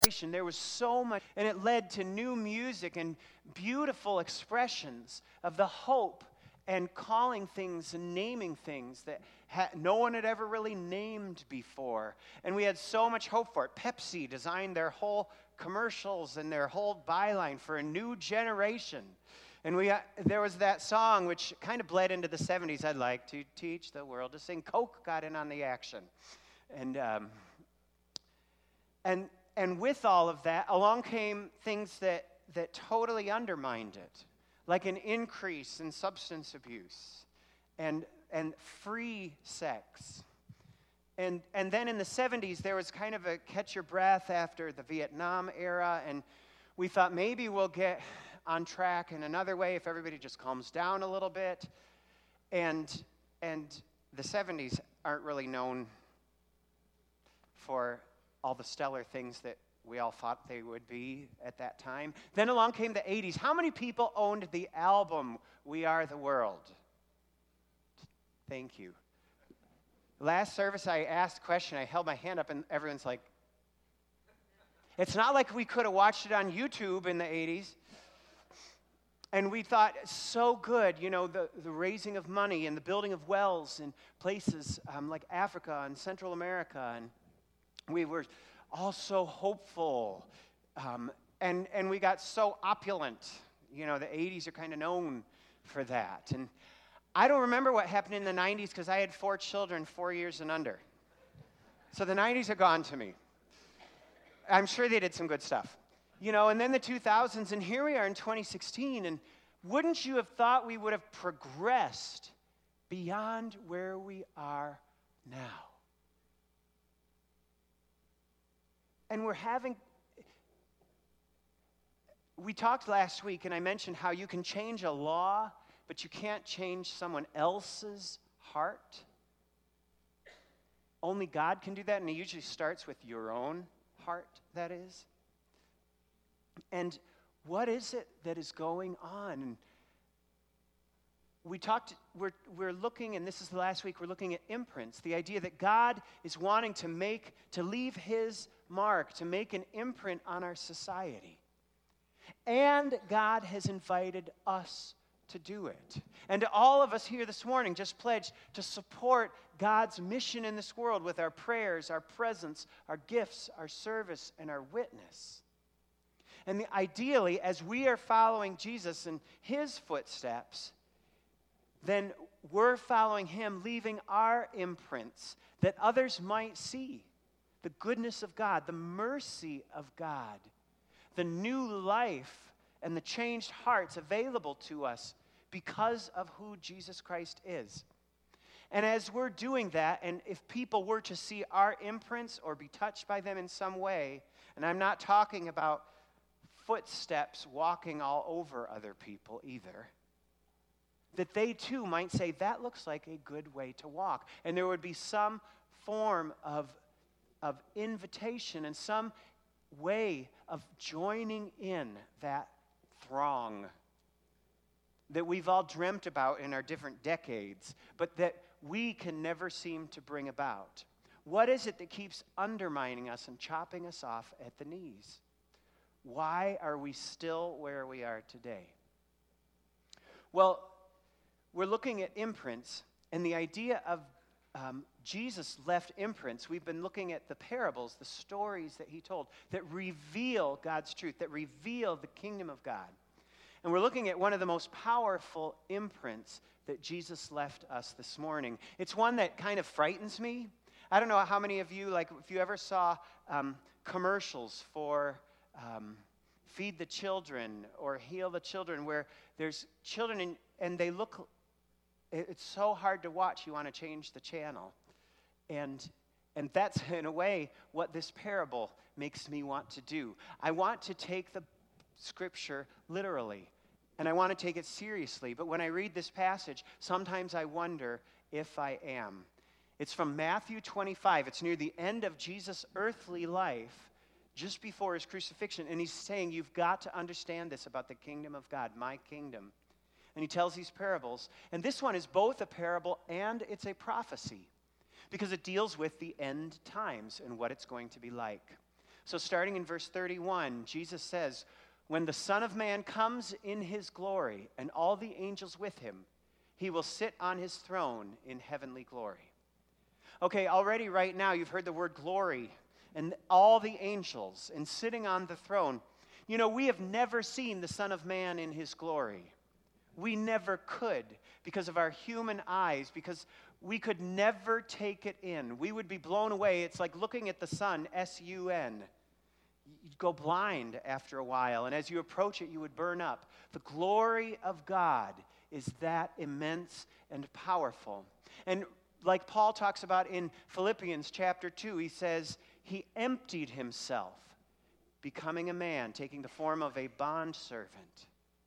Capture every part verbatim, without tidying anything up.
There was so much, and it led to new music and beautiful expressions of the hope and calling things and naming things that ha- no one had ever really named before. And we had so much hope for it. Pepsi designed their whole commercials and their whole byline for a new generation. And we uh, there was that song which kind of bled into the seventies. I'd like to teach the world to sing. Coke got in on the action. And um, and and with all of that, along came things that, that totally undermined it, like an increase in substance abuse and and free sex. And and then in the seventies, there was kind of a catch your breath after the Vietnam era, and we thought maybe we'll get on track in another way if everybody just calms down a little bit. And and the seventies aren't really known for all the stellar things that we all thought they would be at that time. Then along came the eighties. How many people owned the album We Are the World? Thank you. Last service, I asked a question. I held my hand up, and everyone's like, it's not like we could have watched it on YouTube in the eighties. And we thought, so good, you know, the, the raising of money and the building of wells in places um, like Africa and Central America. And we were all so hopeful. Um, and, and we got so opulent. You know, the eighties are kind of known for that. And I don't remember what happened in the nineties because I had four children, four years and under. So the nineties are gone to me. I'm sure they did some good stuff. You know, and then the two thousands, and here we are in twenty sixteen, and wouldn't you have thought we would have progressed beyond where we are now? And we're having, we talked last week, and I mentioned how you can change a law, but you can't change someone else's heart. Only God can do that, and it usually starts with your own heart, that is. And what is it that is going on? And we talked, we're, we're looking, and this is the last week, we're looking at imprints, the idea that God is wanting to make, to leave his mark, to make an imprint on our society. And God has invited us to do it. And to all of us here this morning, just pledge to support God's mission in this world with our prayers, our presence, our gifts, our service, and our witness. And the, ideally, as we are following Jesus in his footsteps, then we're following him, leaving our imprints that others might see the goodness of God, the mercy of God, the new life and the changed hearts available to us because of who Jesus Christ is. And as we're doing that, and if people were to see our imprints or be touched by them in some way, and I'm not talking about footsteps walking all over other people either, that they too might say, that looks like a good way to walk. And there would be some form of, of invitation and some way of joining in that throng that we've all dreamt about in our different decades, but that we can never seem to bring about. What is it that keeps undermining us and chopping us off at the knees? Why are we still where we are today? Well, we're looking at imprints, and the idea of um, Jesus left imprints. We've been looking at the parables, the stories that he told, that reveal God's truth, that reveal the kingdom of God. And we're looking at one of the most powerful imprints that Jesus left us this morning. It's one that kind of frightens me. I don't know how many of you, like if you ever saw um, commercials for um, Feed the Children or Heal the Children, where there's children in, and they look, it's so hard to watch, you want to change the channel. And and that's, in a way, what this parable makes me want to do. I want to take the Scripture literally, and I want to take it seriously. But when I read this passage, sometimes I wonder if I am. It's from Matthew twenty-five. It's near the end of Jesus' earthly life, just before his crucifixion. And he's saying, you've got to understand this about the kingdom of God, my kingdom. And he tells these parables. And this one is both a parable and it's a prophecy, because it deals with the end times and what it's going to be like. So starting in verse thirty-one, Jesus says, when the Son of Man comes in his glory and all the angels with him, he will sit on his throne in heavenly glory. Okay, already right now you've heard the word glory and all the angels and sitting on the throne. You know, we have never seen the Son of Man in his glory. We never could because of our human eyes, because we could never take it in. We would be blown away. It's like looking at the sun, S U N. You'd go blind after a while, and as you approach it, you would burn up. The glory of God is that immense and powerful. And like Paul talks about in Philippians chapter two, he says, he emptied himself, becoming a man, taking the form of a bondservant,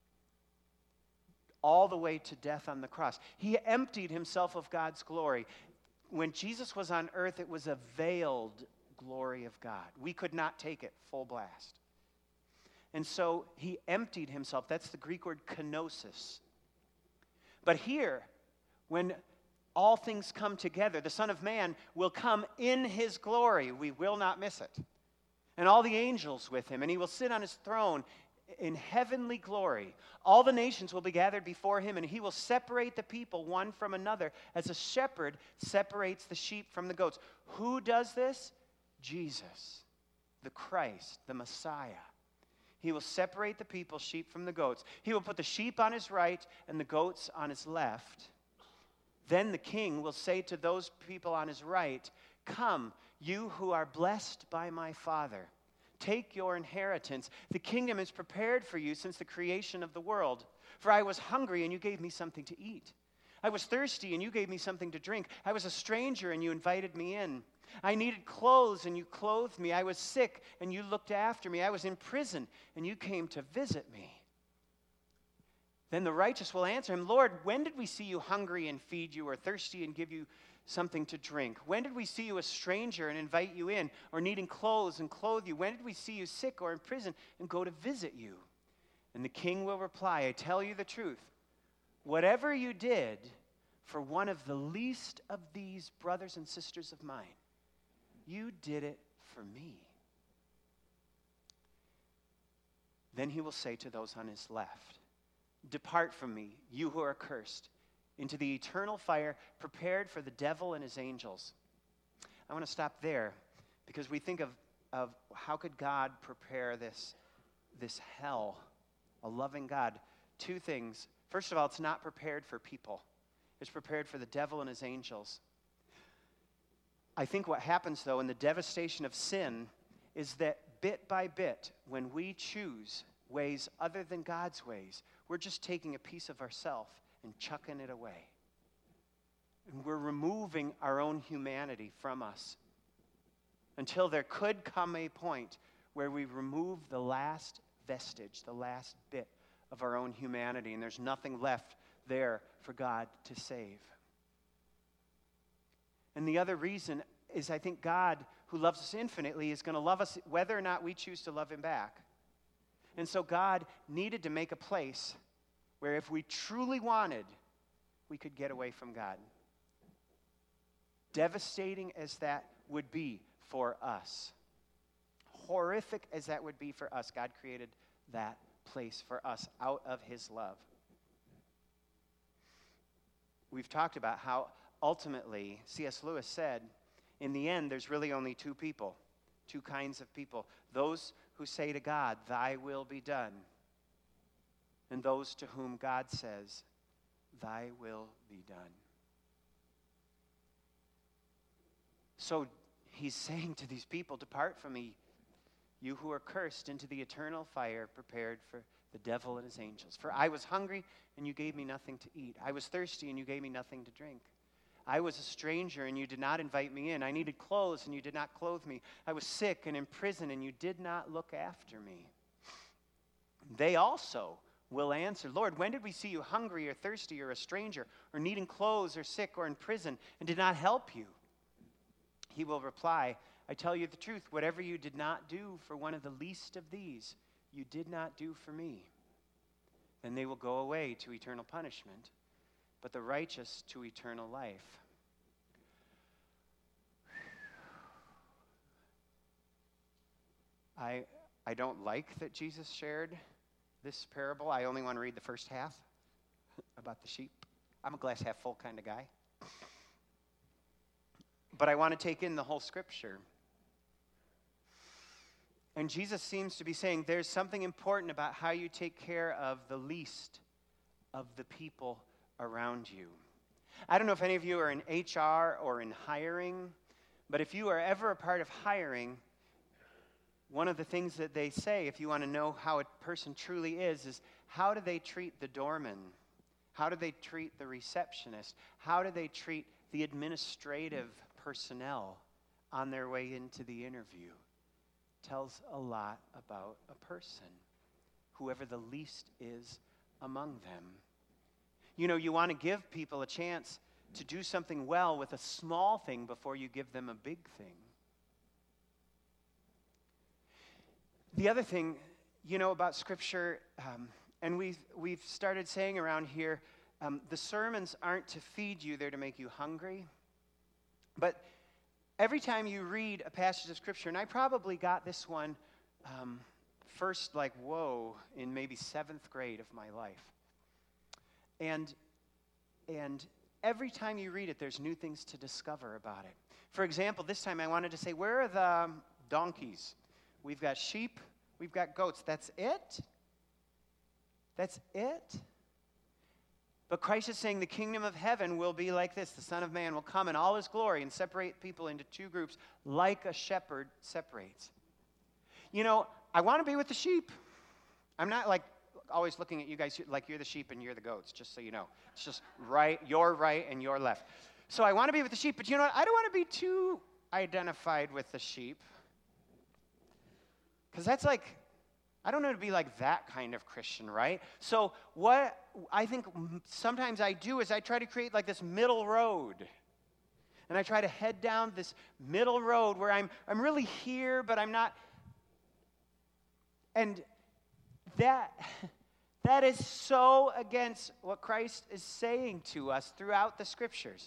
all the way to death on the cross. He emptied himself of God's glory. When Jesus was on earth, it was a veiled glory of God. We could not take it full blast. And so he emptied himself. That's the Greek word kenosis. But here, when all things come together, the Son of Man will come in his glory. We will not miss it. And all the angels with him, and he will sit on his throne in heavenly glory. All the nations will be gathered before him, and he will separate the people one from another as a shepherd separates the sheep from the goats. Who does this? Jesus, the Christ, the Messiah. He will separate the people, sheep from the goats. He will put the sheep on his right and the goats on his left. Then the king will say to those people on his right, come, you who are blessed by my Father. Take your inheritance. The kingdom is prepared for you since the creation of the world. For I was hungry and you gave me something to eat. I was thirsty and you gave me something to drink. I was a stranger and you invited me in. I needed clothes and you clothed me. I was sick and you looked after me. I was in prison and you came to visit me. Then the righteous will answer him, Lord, when did we see you hungry and feed you, or thirsty and give you something to drink? When did we see you a stranger and invite you in, or needing clothes and clothe you? When did we see you sick or in prison and go to visit you? And the king will reply, I tell you the truth. Whatever you did for one of the least of these brothers and sisters of mine, you did it for me. Then he will say to those on his left, depart from me, you who are cursed, into the eternal fire prepared for the devil and his angels. I want to stop there because we think of, of how could God prepare this, this hell, a loving God. Two things. First of all, it's not prepared for people. It's prepared for the devil and his angels. I think what happens, though, in the devastation of sin is that bit by bit, when we choose ways other than God's ways, we're just taking a piece of ourselves and chucking it away. And we're removing our own humanity from us until there could come a point where we remove the last vestige, the last bit of our own humanity, and there's nothing left there for God to save. And the other reason is I think God, who loves us infinitely, is going to love us whether or not we choose to love him back. And so God needed to make a place where if we truly wanted, we could get away from God. Devastating as that would be for us, horrific as that would be for us, God created that place for us out of his love. We've talked about how ultimately, C S Lewis said, in the end, there's really only two people, two kinds of people. Those who say to God, thy will be done, and those to whom God says, thy will be done. So he's saying to these people, depart from me, you who are cursed, into the eternal fire prepared for the devil and his angels. For I was hungry, and you gave me nothing to eat. I was thirsty, and you gave me nothing to drink. I was a stranger, and you did not invite me in. I needed clothes, and you did not clothe me. I was sick and in prison, and you did not look after me. They also will answer, Lord, when did we see you hungry or thirsty or a stranger or needing clothes or sick or in prison and did not help you? He will reply, I tell you the truth, whatever you did not do for one of the least of these, you did not do for me. Then they will go away to eternal punishment, but the righteous to eternal life. I, I don't like that Jesus shared this parable. I only want to read the first half about the sheep. I'm a glass half full kind of guy. But I want to take in the whole scripture. And Jesus seems to be saying there's something important about how you take care of the least of the people around you. I don't know if any of you are in H R or in hiring, but if you are ever a part of hiring, one of the things that they say, if you want to know how a person truly is, is how do they treat the doorman? How do they treat the receptionist? How do they treat the administrative personnel on their way into the interview? Tells a lot about a person, whoever the least is among them. You know, you want to give people a chance to do something well with a small thing before you give them a big thing. The other thing, you know, about Scripture, um, and we've, we've started saying around here, um, the sermons aren't to feed you, they're to make you hungry. But every time you read a passage of Scripture, and I probably got this one um, first, like, whoa, in maybe seventh grade of my life. And, and every time you read it, there's new things to discover about it. For example, this time I wanted to say, where are the donkeys? We've got sheep, we've got goats. That's it? That's it? But Christ is saying the kingdom of heaven will be like this. The Son of Man will come in all his glory and separate people into two groups like a shepherd separates. You know, I want to be with the sheep. I'm not like always looking at you guys like you're the sheep and you're the goats, just so you know. It's just right, you're right and you're left. So I want to be with the sheep, but you know what? I don't want to be too identified with the sheep. Because that's like, I don't know to be like that kind of Christian, right? So what I think sometimes I do is I try to create like this middle road. And I try to head down this middle road where I'm I'm really here, but I'm not. And that that is so against what Christ is saying to us throughout the Scriptures.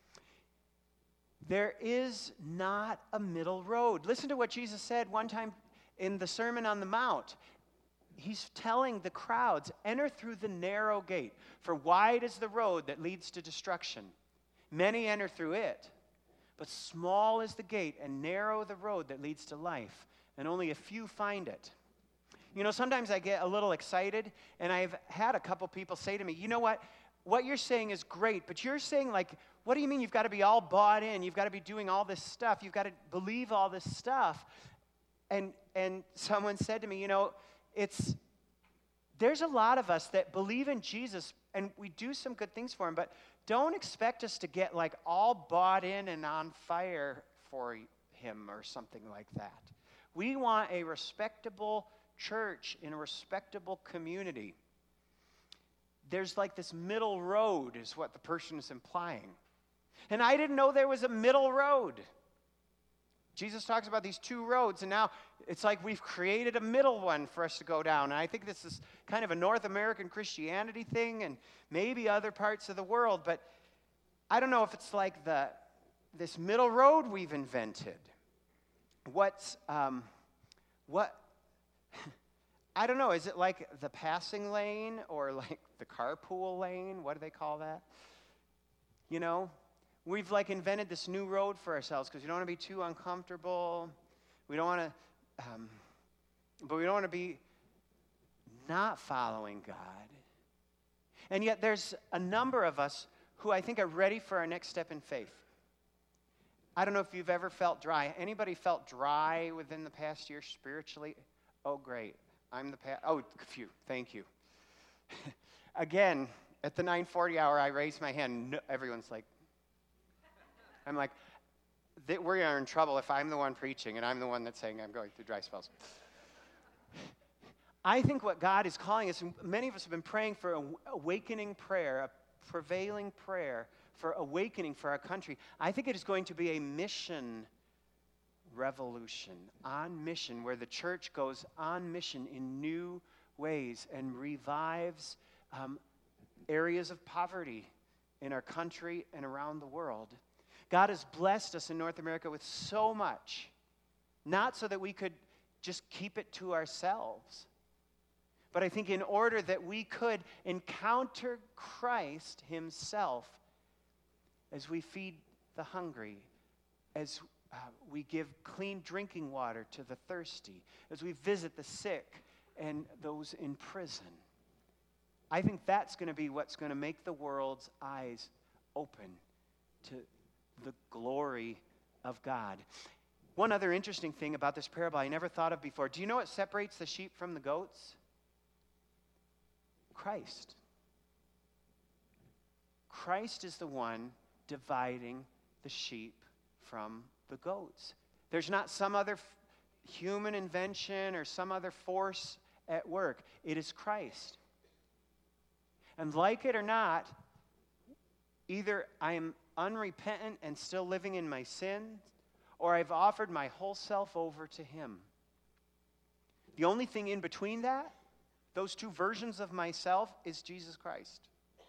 There is not a middle road. Listen to what Jesus said one time in the Sermon on the Mount. He's telling the crowds, enter through the narrow gate, for wide is the road that leads to destruction. Many enter through it, but small is the gate and narrow the road that leads to life, and only a few find it. You know, sometimes I get a little excited, and I've had a couple people say to me, you know what, what you're saying is great, but you're saying like, what do you mean you've got to be all bought in? You've got to be doing all this stuff. You've got to believe all this stuff. And and someone said to me, you know, it's, there's a lot of us that believe in Jesus, and we do some good things for him, but don't expect us to get like all bought in and on fire for him or something like that. We want a respectable church in a respectable community. There's like this middle road is what the person is implying. And I didn't know there was a middle road. Jesus talks about these two roads, and now it's like we've created a middle one for us to go down. And I think this is kind of a North American Christianity thing and maybe other parts of the world, but I don't know if it's like the this middle road we've invented. What's, um, what, I don't know, is it like the passing lane or like the carpool lane? What do they call that? You know? We've like invented this new road for ourselves because we don't want to be too uncomfortable. We don't want to, um, but we don't want to be not following God. And yet there's a number of us who I think are ready for our next step in faith. I don't know if you've ever felt dry. Anybody felt dry within the past year spiritually? Oh, great. I'm the past. Oh, phew. Thank you. Again, at the nine forty hour, I raised my hand. No, everyone's like, I'm like, we are in trouble if I'm the one preaching and I'm the one that's saying I'm going through dry spells. I think what God is calling us, and many of us have been praying for an awakening prayer, a prevailing prayer for awakening for our country. I think it is going to be a mission revolution, on mission, where the church goes on mission in new ways and revives um, areas of poverty in our country and around the world. God has blessed us in North America with so much, not so that we could just keep it to ourselves. But I think in order that we could encounter Christ himself as we feed the hungry, as uh, we give clean drinking water to the thirsty, as we visit the sick and those in prison, I think that's going to be what's going to make the world's eyes open to the glory of God. One other interesting thing about this parable I never thought of before. Do you know what separates the sheep from the goats? Christ. Christ is the one dividing the sheep from the goats. There's not some other f- human invention or some other force at work. It is Christ. And like it or not, either I am unrepentant and still living in my sin, or I've offered my whole self over to him. The only thing in between that, those two versions of myself, is Jesus Christ.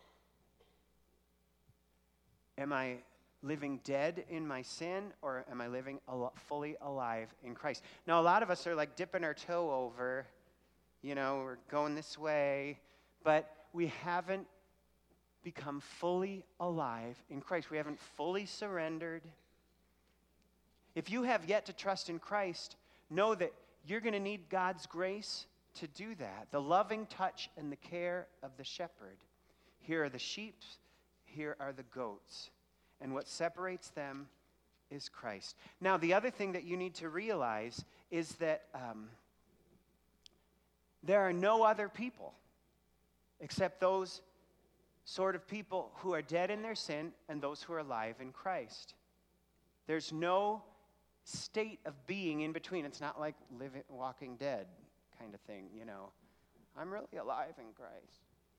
Am I living dead in my sin, or am I living al- fully alive in Christ? Now, a lot of us are like dipping our toe over, you know, we're going this way, but we haven't become fully alive in Christ. We haven't fully surrendered. If you have yet to trust in Christ, know that you're going to need God's grace to do that. The loving touch and the care of the shepherd. Here are the sheep, here are the goats. And what separates them is Christ. Now, the other thing that you need to realize is that um, there are no other people except those sort of people who are dead in their sin and those who are alive in Christ. There's no state of being in between. It's not like living, walking dead kind of thing, you know. I'm really alive in Christ.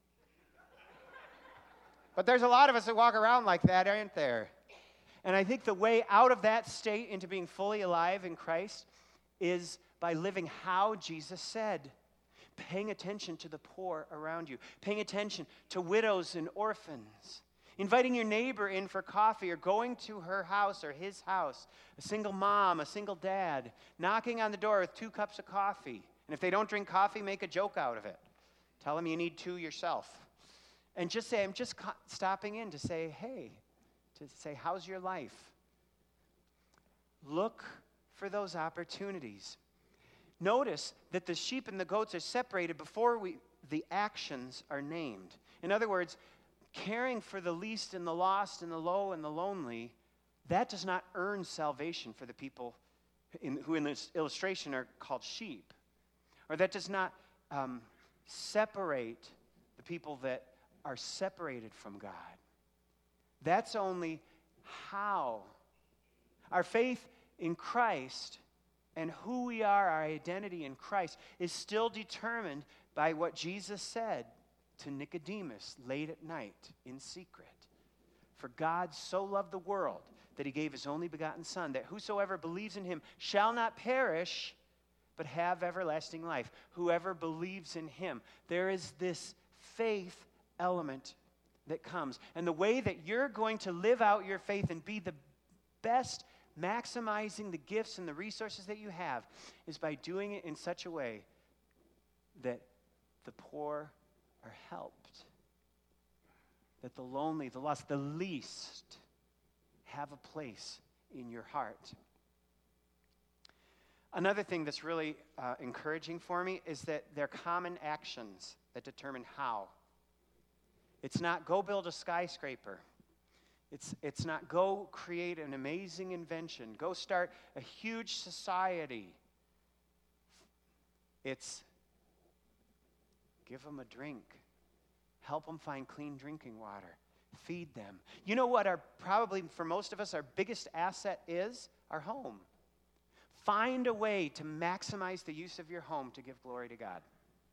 But there's a lot of us that walk around like that, aren't there? And I think the way out of that state into being fully alive in Christ is by living how Jesus said. Paying attention to the poor around you. Paying attention to widows and orphans. Inviting your neighbor in for coffee or going to her house or his house. A single mom, a single dad. Knocking on the door with two cups of coffee. And if they don't drink coffee, make a joke out of it. Tell them you need two yourself. And just say, I'm just co- stopping in to say, hey, to say, how's your life? Look for those opportunities. Notice that the sheep and the goats are separated before we, the actions are named. In other words, caring for the least and the lost and the low and the lonely, that does not earn salvation for the people in, who in this illustration are called sheep. Or that does not um, separate the people that are separated from God. That's only how. Our faith in Christ and who we are, our identity in Christ, is still determined by what Jesus said to Nicodemus late at night in secret. For God so loved the world that he gave his only begotten Son, that whosoever believes in him shall not perish, but have everlasting life. Whoever believes in him. There is this faith element that comes. And the way that you're going to live out your faith and be the best, maximizing the gifts and the resources that you have, is by doing it in such a way that the poor are helped, that the lonely, the lost, the least have a place in your heart. Another thing that's really uh, encouraging for me is that they're common actions that determine how. It's not go build a skyscraper. It's, it's not go create an amazing invention. Go start a huge society. It's give them a drink. Help them find clean drinking water. Feed them. You know what our, probably for most of us, our biggest asset is? Our home. Find a way to maximize the use of your home to give glory to God.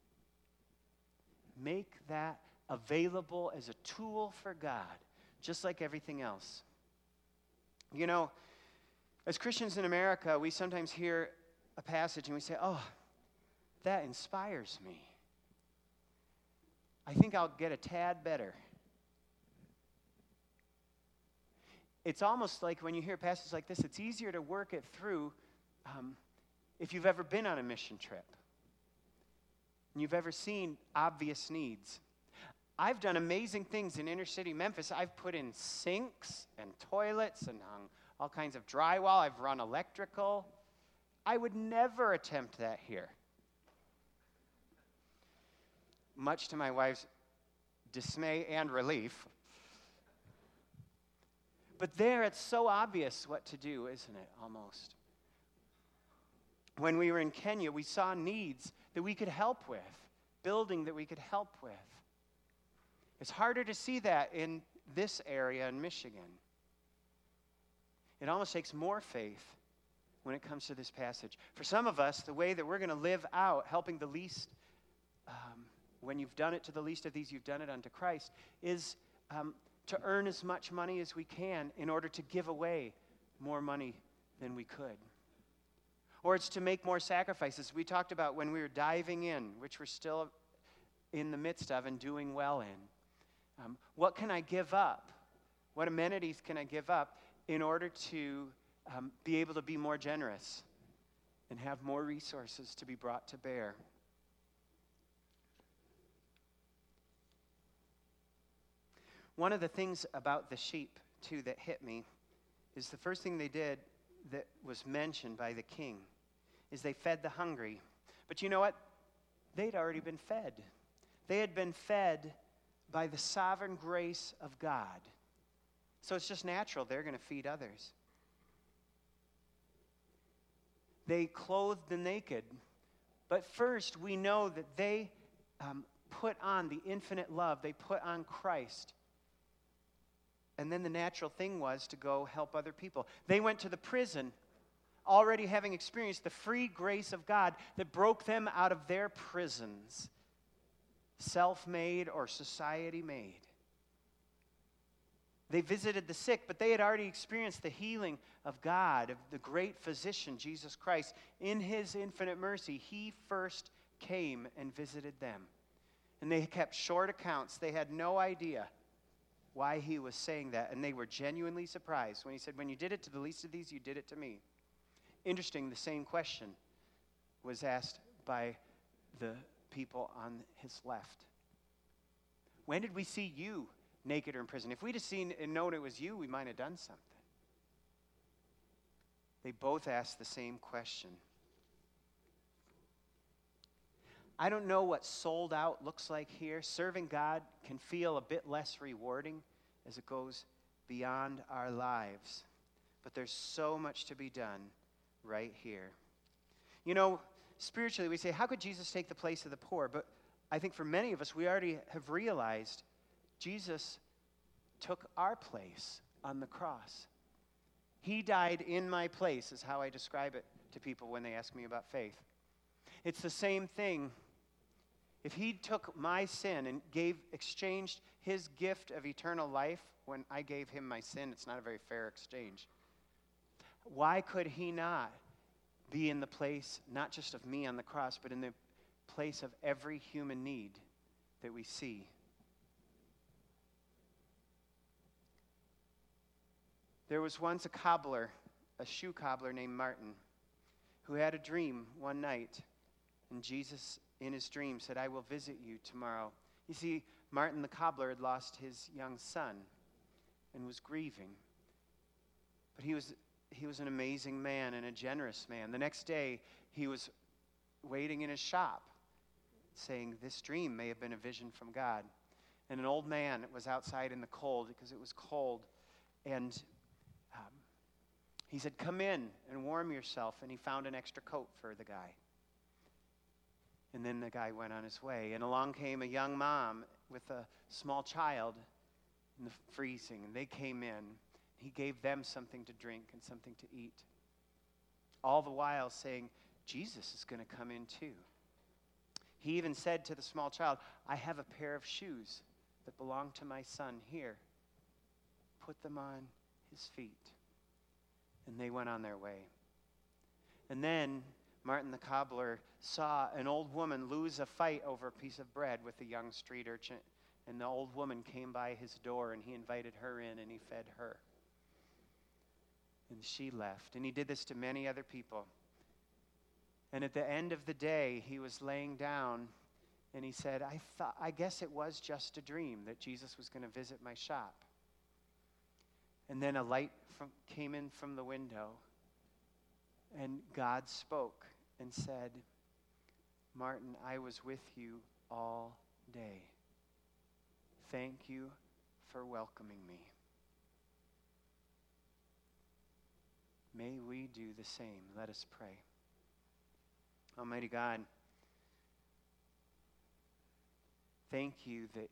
Make that available as a tool for God, just like everything else. You know, as Christians in America, we sometimes hear a passage and we say, oh, that inspires me. I think I'll get a tad better. It's almost like when you hear passages like this, it's easier to work it through um, if you've ever been on a mission trip and you've ever seen obvious needs. I've done amazing things in inner city Memphis. I've put in sinks and toilets and hung all kinds of drywall. I've run electrical. I would never attempt that here. Much to my wife's dismay and relief. But there, it's so obvious what to do, isn't it, almost? When we were in Kenya, we saw needs that we could help with, building that we could help with. It's harder to see that in this area in Michigan. It almost takes more faith when it comes to this passage. For some of us, the way that we're going to live out helping the least, um, when you've done it to the least of these, you've done it unto Christ, is um, to earn as much money as we can in order to give away more money than we could. Or it's to make more sacrifices. We talked about when we were diving in, which we're still in the midst of and doing well in. Um, what can I give up? What amenities can I give up in order to um, be able to be more generous and have more resources to be brought to bear? One of the things about the sheep, too, that hit me is the first thing they did that was mentioned by the king is they fed the hungry. But you know what? They'd already been fed. They had been fed by the sovereign grace of God. So it's just natural they're going to feed others. They clothed the naked. But first, we know that they um, put on the infinite love. They put on Christ. And then the natural thing was to go help other people. They went to the prison, already having experienced the free grace of God that broke them out of their prisons, self-made or society-made. They visited the sick, but they had already experienced the healing of God, of the great physician, Jesus Christ. In his infinite mercy, he first came and visited them. And they kept short accounts. They had no idea why he was saying that, and they were genuinely surprised when he said, when you did it to the least of these, you did it to me. Interesting, the same question was asked by the people on his left. When did we see you naked or in prison? If we'd have seen and known it was you, we might have done something. They both asked the same question. I don't know what sold out looks like here. Serving God can feel a bit less rewarding as it goes beyond our lives. But there's so much to be done right here. You know, spiritually we say, how could Jesus take the place of the poor? But I think for many of us, we already have realized Jesus took our place on the cross. He died in my place, is how I describe it to people when they ask me about faith. It's the same thing. If he took my sin and gave, exchanged his gift of eternal life when I gave him my sin, it's not a very fair exchange. Why could he not be in the place, not just of me on the cross, but in the place of every human need that we see? There was once a cobbler, a shoe cobbler named Martin, who had a dream one night, and Jesus in his dream said, I will visit you tomorrow. You see, Martin the cobbler had lost his young son and was grieving. But he was he was an amazing man and a generous man. The next day, he was waiting in his shop, saying, this dream may have been a vision from God. And an old man was outside in the cold because it was cold. And um, he said, come in and warm yourself. And he found an extra coat for the guy. And then the guy went on his way. And along came a young mom with a small child in the freezing. And they came in. He gave them something to drink and something to eat. All the while saying, Jesus is going to come in too. He even said to the small child, I have a pair of shoes that belong to my son here. Put them on his feet. And they went on their way. And then Martin the cobbler saw an old woman lose a fight over a piece of bread with a young street urchin. And the old woman came by his door and he invited her in and he fed her. And she left. And he did this to many other people. And at the end of the day, he was laying down and he said, I thought, I guess it was just a dream that Jesus was going to visit my shop. And then a light from, came in from the window, and God spoke and said, Martin, I was with you all day. Thank you for welcoming me. May we do the same. Let us pray. Almighty God, thank you that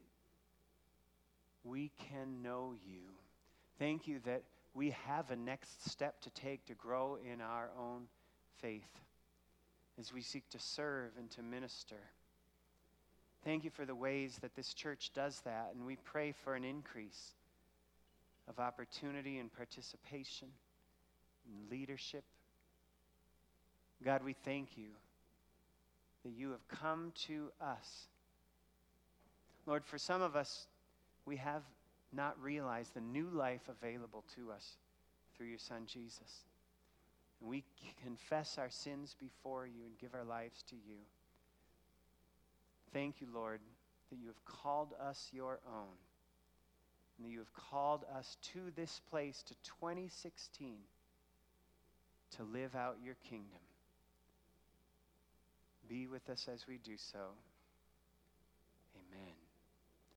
we can know you. Thank you that we have a next step to take to grow in our own faith as we seek to serve and to minister. Thank you for the ways that this church does that, and we pray for an increase of opportunity and participation and leadership. God, we thank you that you have come to us. Lord, for some of us, we have not realized the new life available to us through your Son, Jesus. And we confess our sins before you and give our lives to you. Thank you, Lord, that you have called us your own, and that you have called us to this place, to twenty sixteen, to live out your kingdom. Be with us as we do so. Amen.